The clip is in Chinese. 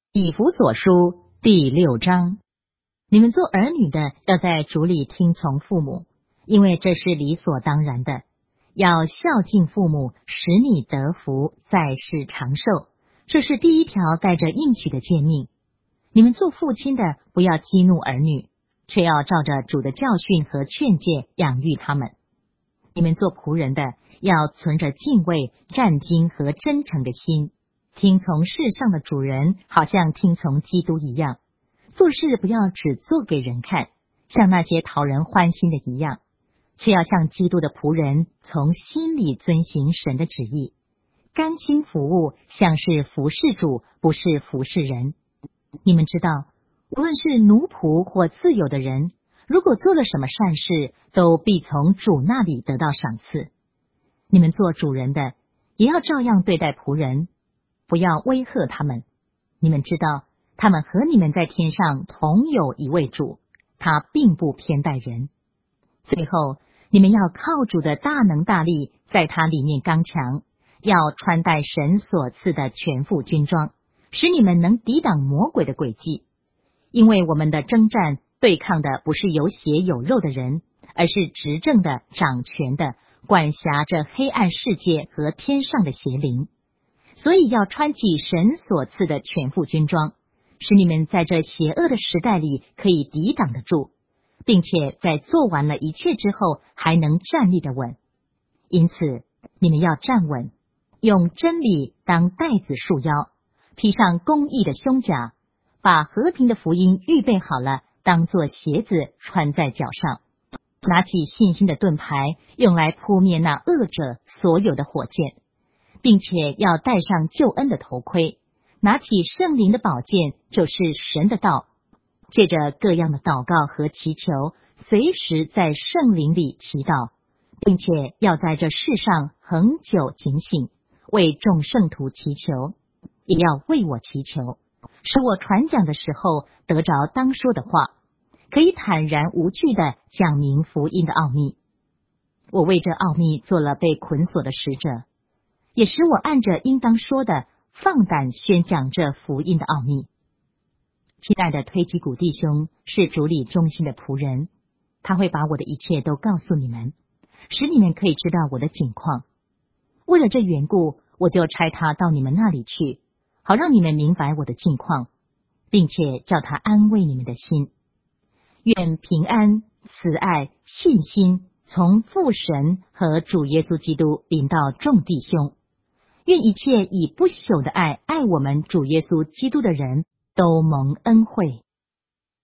以弗所书第6章，你们做儿女的要在主里听从父母，因为这是理所当然的。要孝敬父母，使你得福，在世长寿。这是第一条带着应许的诫命。你们做父亲的，不要激怒儿女，却要照着主的教训和劝诫养育他们。你们做仆人的，要存着敬畏、战兢和真诚的心，听从世上的主人，好像听从基督一样。做事不要只做给人看，像那些讨人欢心的一样，却要像基督的仆人，从心里遵行神的旨意，甘心服务，像是服侍主，不是服侍人。你们知道，无论是奴仆或自由的人，如果做了什么善事，都必从主那里得到赏赐。你们做主人的，也要照样对待仆人，不要威吓他们。你们知道，他们和你们在天上同有一位主，他并不偏待人。最后，你们要靠主的大能大力，在他里面刚强，要穿戴神所赐的全副军装，使你们能抵挡魔鬼的诡计。因为我们的征战对抗的不是有血有肉的人，而是执政的、掌权的，管辖着黑暗世界和天上的邪灵。所以要穿起神所赐的全副军装，使你们在这邪恶的时代里可以抵挡得住，并且在做完了一切之后还能站立得稳。因此你们要站稳，用真理当带子束腰，披上公义的胸甲，把和平的福音预备好了，当作鞋子穿在脚上，拿起信心的盾牌，用来扑灭那恶者所有的火箭，并且要戴上救恩的头盔，拿起圣灵的宝剑，就是神的道，借着各样的祷告和祈求，随时在圣灵里祈祷，并且要在这世上恒久警醒，为众圣徒祈求，也要为我祈求，使我传讲的时候得着当说的话，可以坦然无惧地讲明福音的奥秘。我为这奥秘做了被捆锁的使者，也使我按着应当说的放胆宣讲这福音的奥秘。亲爱的推基古弟兄是主里忠心的仆人，他会把我的一切都告诉你们，使你们可以知道我的景况。为了这缘故，我就差他到你们那里去，好让你们明白我的境况，并且叫他安慰你们的心。愿平安、慈爱、信心从父神和主耶稣基督临到众弟兄。愿一切以不朽的爱爱我们主耶稣基督的人都蒙恩惠。